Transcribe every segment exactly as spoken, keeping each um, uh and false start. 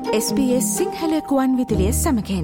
S B S Sinhala ගුවන් විදුලිය සමගින්.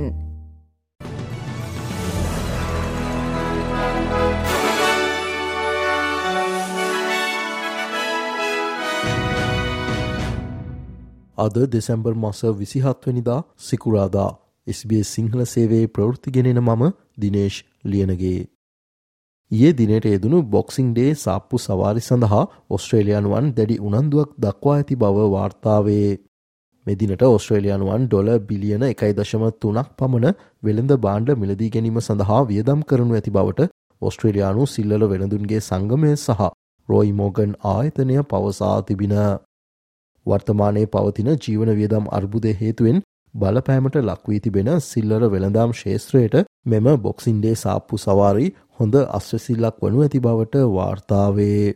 අද දෙසැම්බර් මාස විසිහත් වෙනිදා සිකුරාදා එස් බී එස් සිංහල සේවයේ ප්‍රවෘත්ති ගෙනෙන මම දිනේෂ් ලියනගේ. ඊයේ දිනේට යෙදුණු බොක්සිං ඩේ සාප්පු සවාරි සඳහා ඕස්ට්‍රේලියානුවන් දැඩි උනන්දුවක් දක්වා ඇති බව වාර්තා වේ. මේ දිනට ඕස්ට්‍රේලියානුවන් ඩොලර් බිලියන එකයි දශම තුනක් පමණ වෙළඳ භාණ්ඩ මිලදී ගැනීම සඳහා වියදම් කරනු ඇති බවට ඕස්ට්‍රේලියානු සිල්ලර වෙළඳුන්ගේ සංගමය සහ රොයි මෝගන් ආයතනය පවසා තිබින. වර්තමානයේ පවතින ජීවන වියදම් අර්බුදය හේතුවෙන් බලපෑමට ලක්වී තිබෙන සිල්ලර වෙළඳාම් ක්ෂේත්‍රයට මෙම බොක්සිං ඩේ සාප්පු සවාරි හොඳ අස්වැසිල්ලක් වනු ඇති බවට වාර්තා වේ.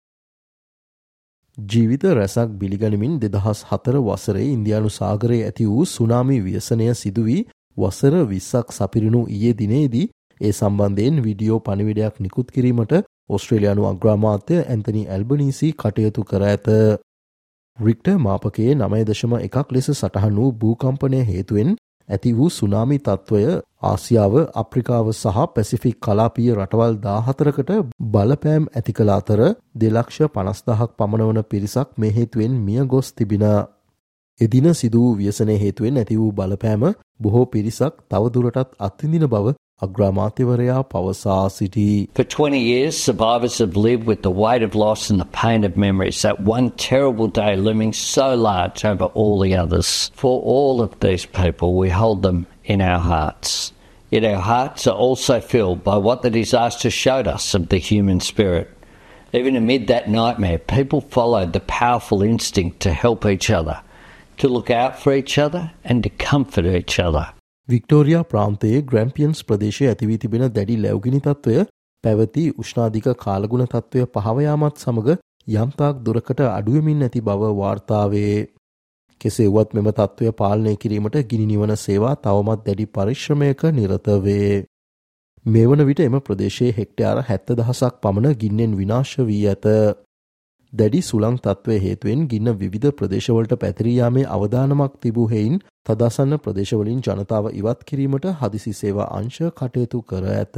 ජීවිත රැසක් බිලිගනිමින් දෙදහස් හතර වසරේ ඉන්දියානු සාගරයේ ඇති වූ සුනාමි ව්‍යසනය සිදු වී වසර විස්සක් සපිරුණු ඊයේ දිනේදී ඒ සම්බන්ධයෙන් වීඩියෝ පණිවිඩයක් නිකුත් කිරීමට ඕස්ට්‍රේලියානු අග්‍රාමාත්‍ය ඇන්තනි ඇල්බනීසි කටයුතු කර ඇත. රික්ටර් මාපකයේ නවය දශම එකක් ලෙස සටහන් වූ භූකම්පනය හේතුවෙන් ඇති වූ සුනාමි තත්ත්වය ආසියාව, අප්‍රිකාව සහ පැසිෆික් කලාපීය රටවල් දාහතරකට බලපෑම් ඇති කළ අතර දෙලක්ෂ පනස්දහක් පමණ වන පිරිසක් මේ හේතුවෙන් මිය ගොස් තිබින. එදින සිදු වූ ව්‍යසනය හේතුවෙන් ඇති වූ බලපෑම බොහෝ පිරිසක් තවදුරටත් අත්විඳින බව අග්‍රාමාත්‍යවරයා පවසා සිටී. For twenty years, survivors have lived with the weight of loss and the pain of memories, that one terrible day looming so large over all the others. For all of these people, we hold them in our hearts. Yet our hearts are also filled by what the disaster showed us of the human spirit. Even amid that nightmare, people followed the powerful instinct to help each other, to look out for each other and to comfort each other. Victoria ප්‍රාන්තයේ Grampians ප්‍රදේශයේ ඇතිවී තිබෙන දැඩි ලැබුගිනි තත්ත්වය පැවති උෂ්ණාධික කාලගුණ තත්ත්වය පහව යාමත් සමග යම්තාක් දුරකට අඩුවෙමින් ඇති බව වාර්තා වේ. කෙසේ වුවත් මෙම තත්ත්වය පාලනය කිරීමට ගිනි නිවන සේවා තවමත් දැඩි පරිශ්‍රමයක නිරත වේ. මේ වන විට එම ප්‍රදේශයේ හෙක්ටයාර හැත්තෑ දහසක් පමණ ගින්නෙන් විනාශ වී ඇත. දැඩි සුළං තත්ත්වය හේතුවෙන් ගින්න විවිධ ප්‍රදේශවලට පැතිරී යාමේ අවදානමක් තිබූ හේයින් තදසන්න ප්‍රදේශවලින් ජනතාව ඉවත් කිරීමට හදිසි සේවා අංශ කටයුතු කර ඇත.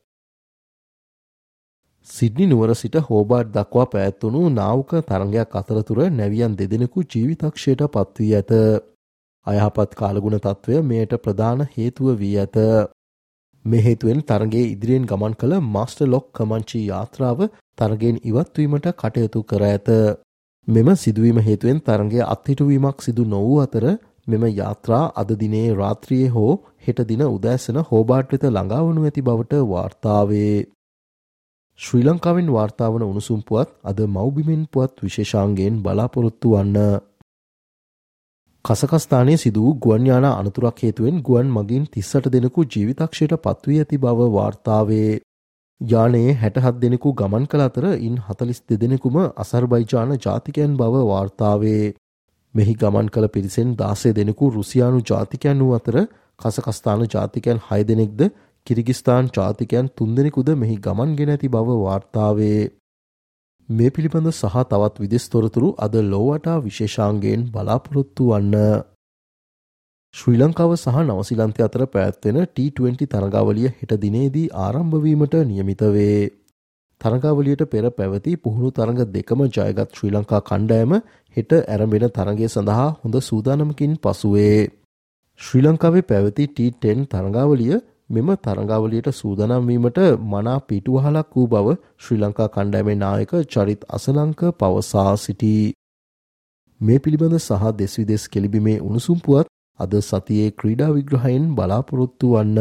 සිඩ්නි නුවර සිට හෝබාර්ට් දක්වා පැවැත්වුණු නාවක තරඟයක් අතරතුර නැවියන් දෙදෙනෙකු ජීවිතක්ෂයට පත්වී ඇත. අයහපත් කාලගුණ තත්ත්වය මෙයට ප්‍රධාන හේතුව වී ඇත. මේ හේතුවෙන් තරඟයේ ඉදිරියෙන් ගමන් කළ මාස්ටර් ලොක් කමංචි යාත්‍රාව තරගයෙන් ඉවත්වීමට කටයුතු කර ඇත. මෙම සිදුවීම හේතුවෙන් තරඟය අත්හිටුවීමක් සිදු නොවූ අතර මෙම යාත්‍රා අද දිනේ රාත්‍රියේ හෝ හෙට දින උදෑසන හෝබාර්ට් වෙත ළඟා වනු ඇති බවට වාර්තා වේ. ශ්‍රී ලංකාවෙන් වාර්තා වන උණුසුම් පුවත් අද මව්බිමෙන් පුවත් විශේෂාංගයෙන් බලාපොරොත්තු වන්න. කසකස්ථානයේ සිදු වූ ගුවන් යානා අනතුරක් හේතුවෙන් ගුවන් මගින් තිස් අට දෙනෙකු ජීවිතක්ෂයට පත්වී ඇති බව වාර්තා වේ. යානයේ හැටහත් දෙනෙකු ගමන් කළ අතර ඉන් හතළිස් දෙදෙනෙකුම අසර්බයිජාන ජාතිකයන් බව වාර්තා වේ. මෙහි ගමන් කළ පිරිසෙන් දාසය දෙනෙකු රුසියානු ජාතිකයන් වූ අතර කසකස්ථාන ජාතිකයන් හය දෙනෙක්ද කිරිගිස්තාන් ජාතිකයන් තුන් දෙනෙකුද මෙහි ගමන් ගෙන ඇති බව වාර්තා වේ. මේ පිළිබඳ සහ තවත් විදෙස් තොරතුරු අද ලෝවටා විශේෂාංගයෙන් බලාපොරොත්තු වන්න. ශ්‍රී ලංකාව සහ නවසිලන්තය අතර පැවැත්වෙන ටී ට්වෙන්ටි තරගාවලිය හෙට දිනේදී ආරම්භ වීමට නියමිත වේ. තරගාවලියට පෙර පැවති පුහුණු තරඟ දෙකම ජයගත් ශ්‍රී ලංකා කණ්ඩායම හෙට ඇරඹෙන තරගය සඳහා හොඳ සූදානමකින් පසුවේ. ශ්‍රී ලංකාවේ පැවති ටී ටෙන් තරගාවලිය මෙම තරගාවලියට සූදානම් වීමට මනා පිටුවහලක් වූ බව ශ්‍රී ලංකා කණ්ඩායමේ නායක චරිත් අසලංක පවසා සිටී. මේ පිළිබඳ සහ දෙස් විදෙස් කෙලිබිමේ උණුසුම් පුවත් අද සතියේ ක්‍රීඩා විග්‍රහයෙන් බලාපොරොත්තු වන්න.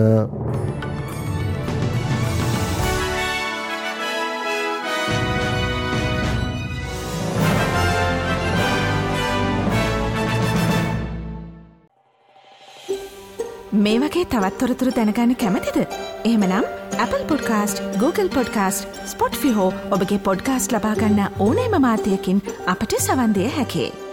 මේ වගේ තවත් තොරතුරු දැනගන්න කැමතිද? එහෙමනම් Apple Podcast, Google Podcast, Spotify හෝ ඔබගේ පොඩ්කාස්ට් ලබා ගන්න ඕනෑම මාධ්‍යයකින් අපට සවන් දෙන්න හැකියි.